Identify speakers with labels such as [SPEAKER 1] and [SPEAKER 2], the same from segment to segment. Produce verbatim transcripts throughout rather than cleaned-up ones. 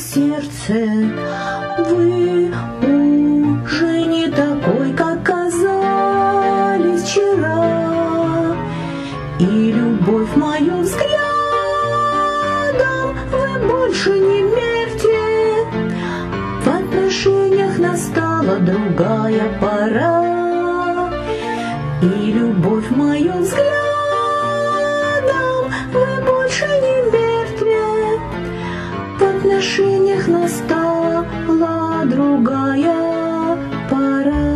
[SPEAKER 1] сердце, вы уже не такой, как казались вчера. И любовь мою взглядом вы больше не мерьте. В отношениях настала другая пора. И любовь мою взглядом вы больше не мерьте. В отношениях настала другая пора.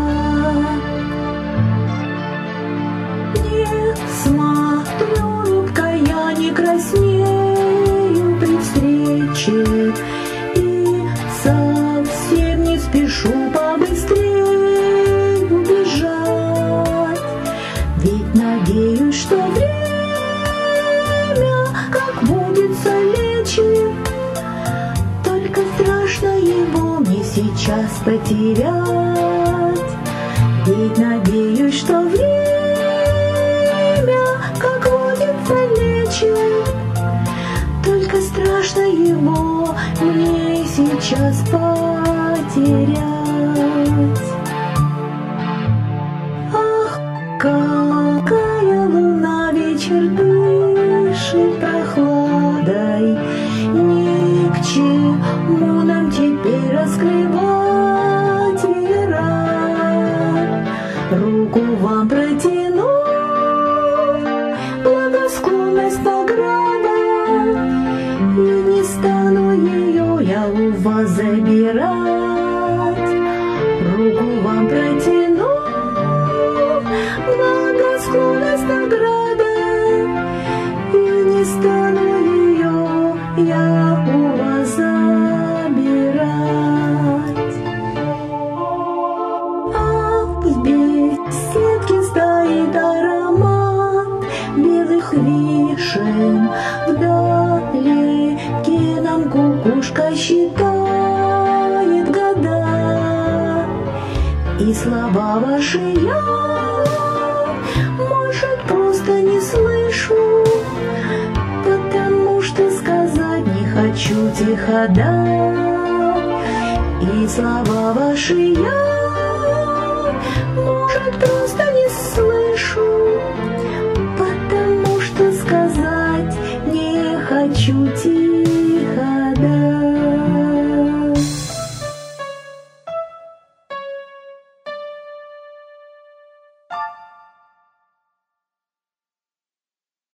[SPEAKER 1] Не смотрю робко, я не краснею при встрече и совсем не спешу побыстрее убежать. Ведь надеюсь, что время, как водится, лечит. Только страшно его мне сейчас потерять. Ведь надеюсь, что время, как водится, лечит. Только страшно его мне сейчас потерять. Ах, какая луна вечер дышит прохладой. Ни к чему нам теперь раскрывать веера. Руку вам протяну, благосклонность награда, и не стану ее я у вас забирать. Руку вам протяну, благосклонность награда, и не стану ее я у вас забирать. А в беседке стоит аромат белых вишен. Вдалеке нам кукушка считает года. И слова ваши я, может, просто не слышу, потому что сказать не хочу тихо, да. И слова ваши я, может, просто не слышу,